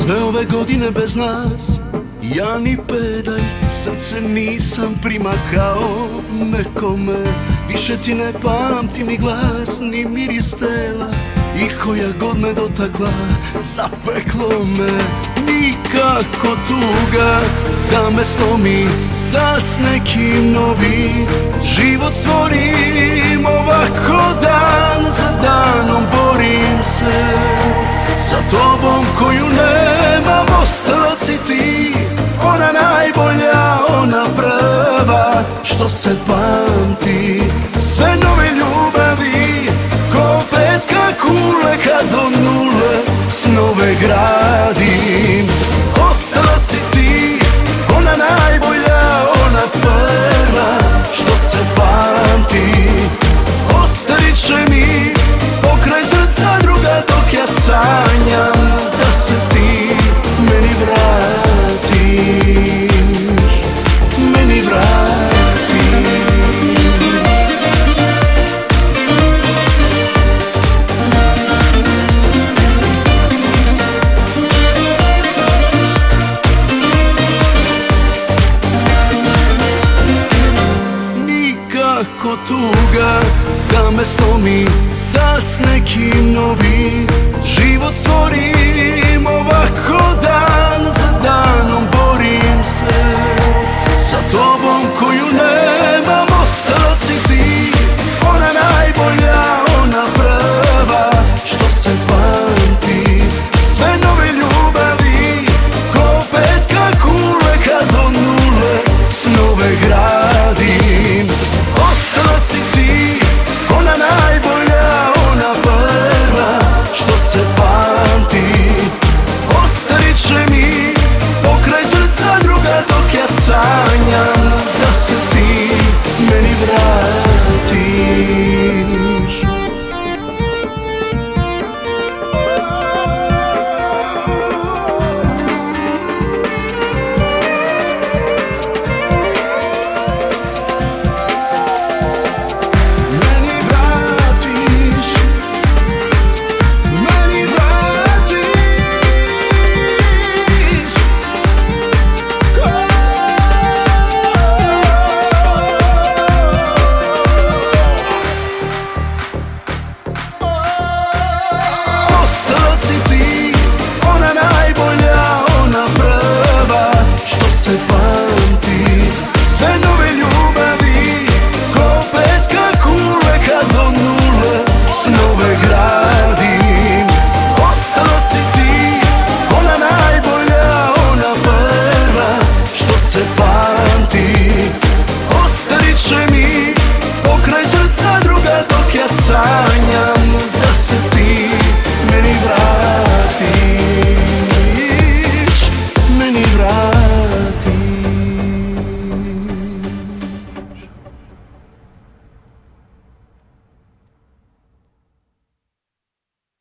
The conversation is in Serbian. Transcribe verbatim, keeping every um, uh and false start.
Sve ove godine bez nas, ja ni pedalj, srce nisam primakao nekome. Više ti ne pamtim ni glas, ni miris tela, i koja god me dotakla, zapeklo me. Nikako tuga da me slomi, da s nekim novi život stvorim. Ovako dan za danom borim se, sa tobom koju nemam ostala si ti. Ona najbolja, ona prva, što se pamti. Sve nove ljubavi, ko peska kule, kad do nule snove gradim. Ostala si ti, ona najbolja, ona prva, što se pamti. Ostavit će mi pokraj srca druga, dok ja sanjam da se ti meni vratiš, meni vratiš. Nikako tuga da me slomi, da s nekim novi život stvori.